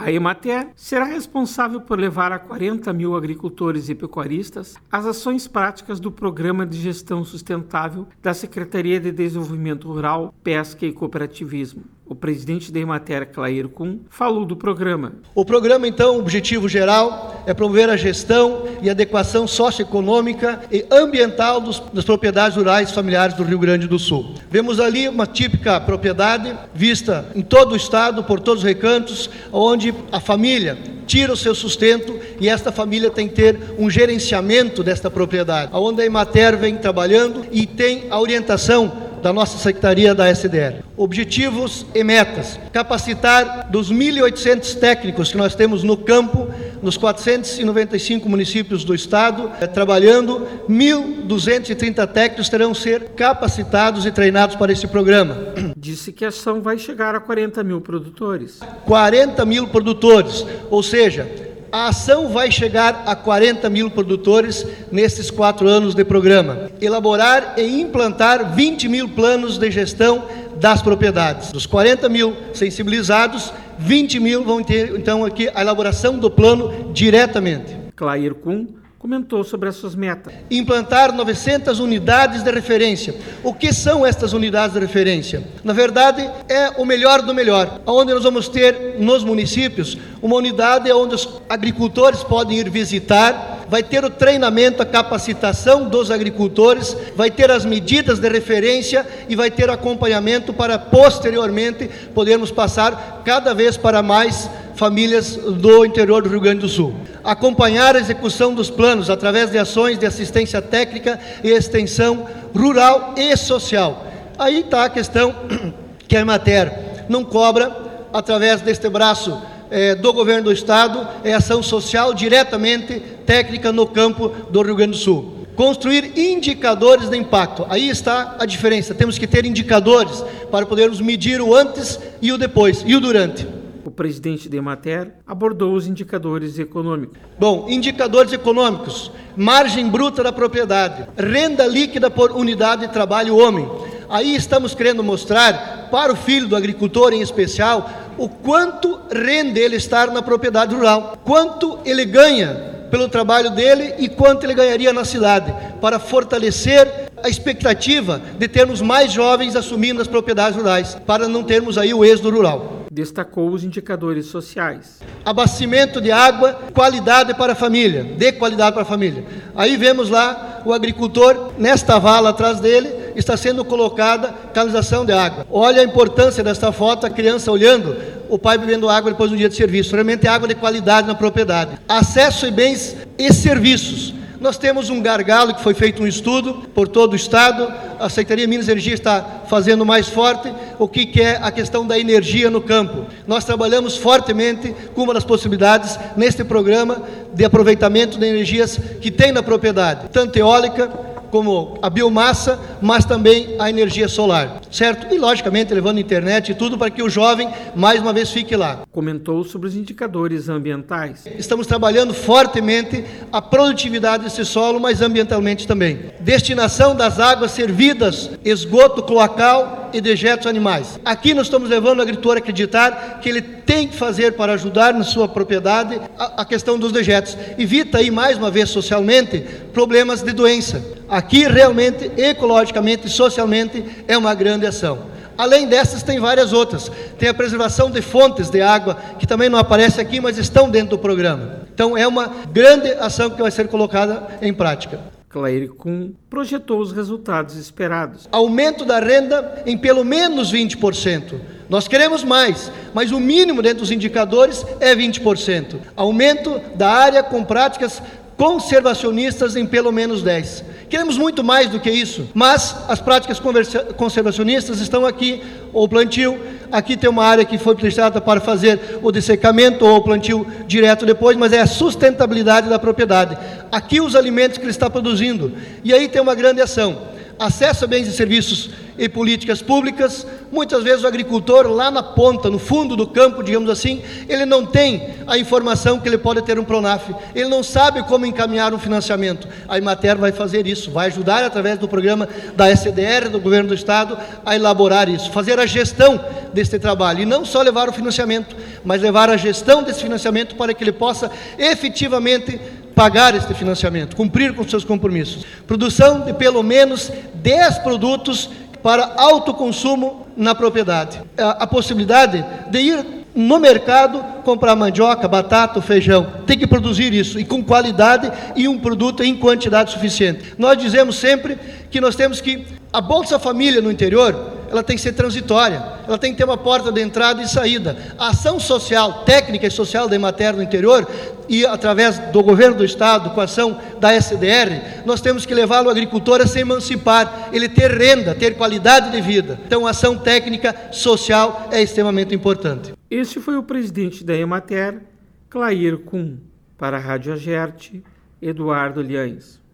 A Emater será responsável por levar a 40 mil agricultores e pecuaristas as ações práticas do Programa de Gestão Sustentável da Secretaria de Desenvolvimento Rural, Pesca e Cooperativismo. O presidente da Emater, Clair Kuhn, falou do programa. O programa, então, o objetivo geral é promover a gestão e adequação socioeconômica e ambiental das propriedades rurais familiares do Rio Grande do Sul. Vemos ali uma típica propriedade vista em todo o estado, por todos os recantos, onde a família tira o seu sustento e esta família tem que ter um gerenciamento desta propriedade, onde a Emater vem trabalhando e tem a orientação da nossa Secretaria da SDR. Objetivos e metas: capacitar dos 1.800 técnicos que nós temos no campo, nos 495 municípios do estado, trabalhando, 1.230 técnicos terão ser capacitados e treinados para esse programa. Disse que a ação vai chegar a 40 mil produtores. 40 mil produtores, ou seja, a ação vai chegar a 40 mil produtores nesses 4 anos de programa. Elaborar e implantar 20 mil planos de gestão das propriedades. Dos 40 mil sensibilizados, 20 mil vão ter, então, aqui a elaboração do plano diretamente. Clair Kuhn comentou sobre as suas metas. Implantar 900 unidades de referência. O que são estas unidades de referência? Na verdade, é o melhor do melhor, onde nós vamos ter nos municípios uma unidade onde os agricultores podem ir visitar, vai ter o treinamento, a capacitação dos agricultores, vai ter as medidas de referência e vai ter acompanhamento para posteriormente podermos passar cada vez para mais famílias do interior do Rio Grande do Sul. Acompanhar a execução dos planos através de ações de assistência técnica e extensão rural e social. Aí está a questão que a Emater não cobra através deste braço do governo do estado, é ação social diretamente técnica no campo do Rio Grande do Sul. Construir indicadores de impacto. Aí está a diferença. Temos que ter indicadores para podermos medir o antes e o depois e o durante. O presidente da Emater abordou os indicadores econômicos. Bom, indicadores econômicos: margem bruta da propriedade, renda líquida por unidade de trabalho homem. Aí estamos querendo mostrar para o filho do agricultor em especial o quanto rende ele estar na propriedade rural, quanto ele ganha pelo trabalho dele e quanto ele ganharia na cidade, para fortalecer a expectativa de termos mais jovens assumindo as propriedades rurais, para não termos aí o êxodo rural. Destacou os indicadores sociais. Abastecimento de água, qualidade para a família, de qualidade para a família. Aí vemos lá o agricultor, nesta vala atrás dele, está sendo colocada canalização de água. Olha a importância desta foto, a criança olhando, o pai bebendo água depois do dia de serviço. Realmente é água de qualidade na propriedade. Acesso a bens e serviços. Nós temos um gargalo que foi feito um estudo por todo o estado, a Secretaria de Minas e Energia está fazendo mais forte, o que é a questão da energia no campo. Nós trabalhamos fortemente com uma das possibilidades neste programa de aproveitamento de energias que tem na propriedade, tanto eólica como a biomassa, mas também a energia solar, certo? E, logicamente, levando internet e tudo para que o jovem, mais uma vez, fique lá. Comentou sobre os indicadores ambientais. Estamos trabalhando fortemente a produtividade desse solo, mas ambientalmente também. Destinação das águas servidas, esgoto cloacal e dejetos animais. Aqui nós estamos levando o agricultor a acreditar que ele tem que fazer para ajudar na sua propriedade a questão dos dejetos. Evita aí, mais uma vez, socialmente, problemas de doença. Aqui, realmente, ecologicamente e socialmente, é uma grande ação. Além dessas, tem várias outras. Tem a preservação de fontes de água, que também não aparece aqui, mas estão dentro do programa. Então, é uma grande ação que vai ser colocada em prática. Clair Kuhn projetou os resultados esperados. Aumento da renda em pelo menos 20%. Nós queremos mais, mas o mínimo dentro dos indicadores é 20%. Aumento da área com práticas conservacionistas em pelo menos 10%. Queremos muito mais do que isso, mas as práticas conservacionistas estão aqui, o plantio, aqui tem uma área que foi destinada para fazer o dessecamento ou o plantio direto depois, mas é a sustentabilidade da propriedade. Aqui os alimentos que ele está produzindo. E aí tem uma grande ação. Acesso a bens e serviços e políticas públicas. Muitas vezes o agricultor lá na ponta, no fundo do campo, digamos assim, ele não tem a informação que ele pode ter um Pronaf, ele não sabe como encaminhar um financiamento. A Emater vai fazer isso, vai ajudar através do programa da SDR, do Governo do Estado, a elaborar isso, fazer a gestão deste trabalho, e não só levar o financiamento, mas levar a gestão desse financiamento para que ele possa efetivamente pagar este financiamento, cumprir com seus compromissos. Produção de pelo menos 10 produtos para autoconsumo na propriedade. A possibilidade de ir no mercado comprar mandioca, batata, feijão, tem que produzir isso, e com qualidade, e um produto em quantidade suficiente. Nós dizemos sempre que nós temos que, a Bolsa Família no interior, ela tem que ser transitória, ela tem que ter uma porta de entrada e saída. A ação social, técnica e social da Emater no interior, e através do Governo do Estado, com a ação da SDR, nós temos que levar o agricultor a se emancipar, ele ter renda, ter qualidade de vida. Então a ação técnica social é extremamente importante. Este foi o presidente da Emater, Clair Kuhn. Para a Rádio Agerte, Eduardo Liães.